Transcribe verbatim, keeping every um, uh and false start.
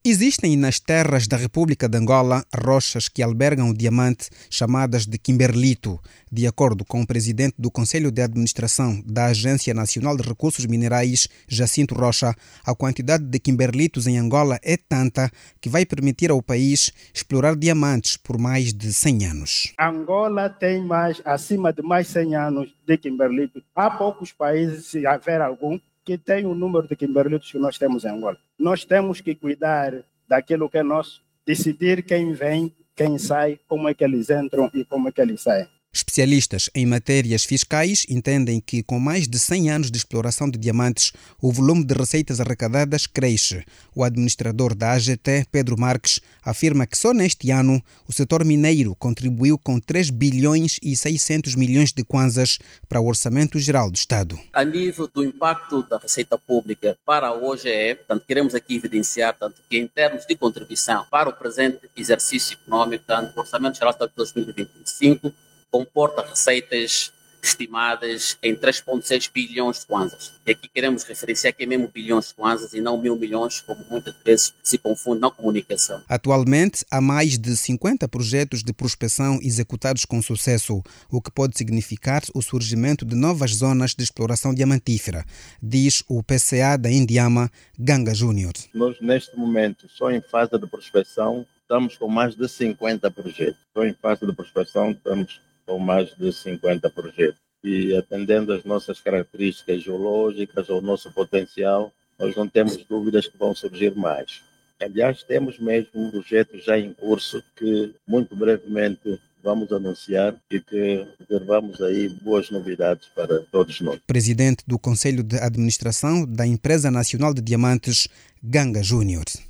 Existem nas terras da República de Angola rochas que albergam o diamante chamadas de Kimberlito. De acordo com o presidente do Conselho de Administração da Agência Nacional de Recursos Minerais, Jacinto Rocha, a quantidade de Kimberlitos em Angola é tanta que vai permitir ao país explorar diamantes por mais de cem anos. Angola tem mais, acima de mais cem anos de Kimberlito. Há poucos países, se houver algum, que tem o número de Kimberlitos que nós temos em Angola. Nós temos que cuidar daquilo que é nosso, decidir quem vem, quem sai, como é que eles entram e como é que eles saem. Especialistas em matérias fiscais entendem que, com mais de cem anos de exploração de diamantes, o volume de receitas arrecadadas cresce. O administrador da A G T, Pedro Marques, afirma que só neste ano o setor mineiro contribuiu com três bilhões e seiscentos milhões de kwanzas para o Orçamento Geral do Estado. A nível do impacto da receita pública para o O G E, portanto, queremos aqui evidenciar tanto que, em termos de contribuição para o presente exercício econômico, tanto o Orçamento Geral de dois mil e vinte e cinco, comporta receitas estimadas em três vírgula seis bilhões de kwanzas. E aqui queremos referenciar que é mesmo bilhões de kwanzas e não mil milhões, como muitas vezes se confunde na comunicação. Atualmente, há mais de cinquenta projetos de prospecção executados com sucesso, o que pode significar o surgimento de novas zonas de exploração diamantífera, diz o P C A da Indiama, Ganga Júnior. Nós, neste momento, só em fase de prospecção, estamos com mais de cinquenta projetos. Só em fase de prospecção, estamos com mais de cinquenta projetos. E atendendo às nossas características geológicas, ao nosso potencial, nós não temos dúvidas que vão surgir mais. Aliás, temos mesmo um projeto já em curso que muito brevemente vamos anunciar e que reservamos aí boas novidades para todos nós. Presidente do Conselho de Administração da Empresa Nacional de Diamantes, Ganga Júnior.